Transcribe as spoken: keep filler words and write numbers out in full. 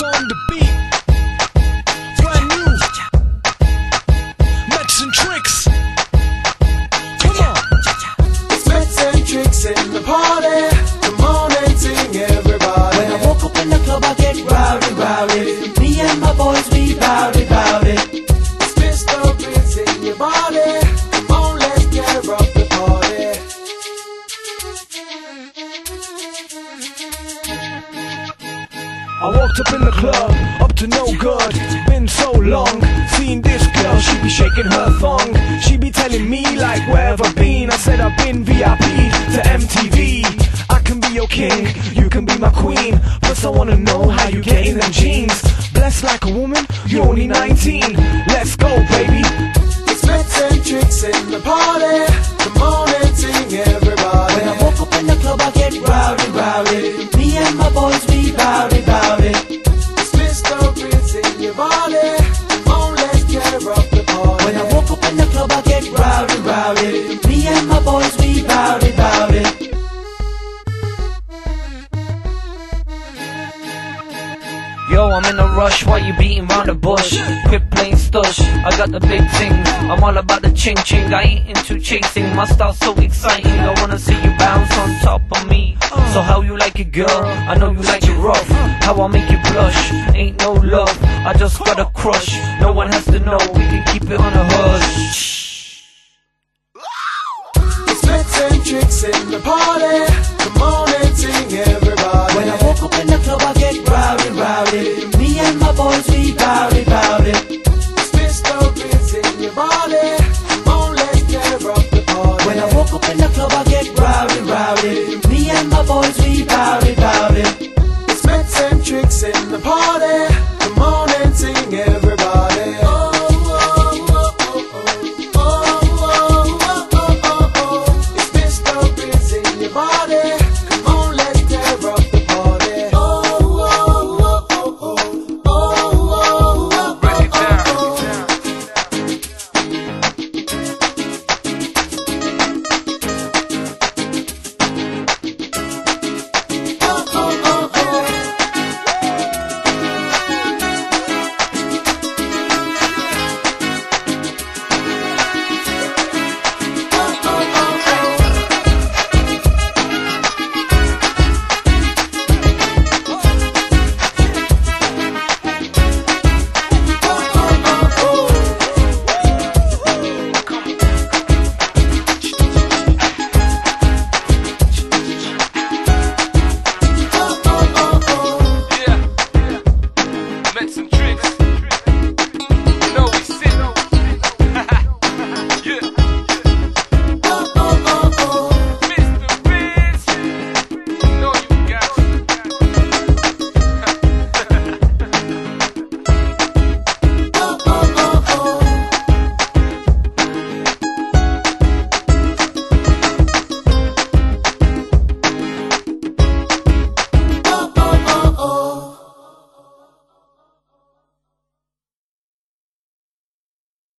on the beat. Brand new. Mets and Tricks. Come on. It's Mets and Tricks in the party. Come on and sing, everybody. When I woke up in the club, I get rowdy, rowdy. Me and my boys, we rowdy, rowdy. It's Mister Vince in your body. Come on, let's get up the party. I walked up in the club, up to no good. Been so long, seen this girl, she be shaking her thong. She be telling me like, where have I been? I said I've been V I P to M T V. I can be your king, you can be my queen. Plus I wanna know how you get in them jeans. Blessed like a woman, you're only nineteen. Let's go, baby. It's Mets and Tricks in the party. Come on and sing, everybody. When I woke up in the club, I get rowdy, rowdy. Me and my boys, we rowdy, rowdy. It's Mister Vince in your body. Come on, let's get up the party. When I woke up in the club, I get rowdy, rowdy. Me and my boys, we rowdy, rowdy. Yo, I'm in a rush, why you beating round the bush? Quit playing stush, I got the big things. I'm all about the ching ching, I ain't into chasing. My style's so exciting, I wanna see you bounce on top of me. So how you like it, girl? I know you like it rough. How I make you blush, ain't no love. I just got a crush, no one has to know. We can keep it on a hush. It's Mets and Tricks in the party. Come on and sing, everybody. When I woke up in the club, I get rowdy, rowdy. Me and my boys, we rowdy, rowdy. It's Mister Vince in your body. Come on, let's get up the party. When I woke up in the club, I get rowdy, rowdy. Me and my boys, we rowdy, rowdy.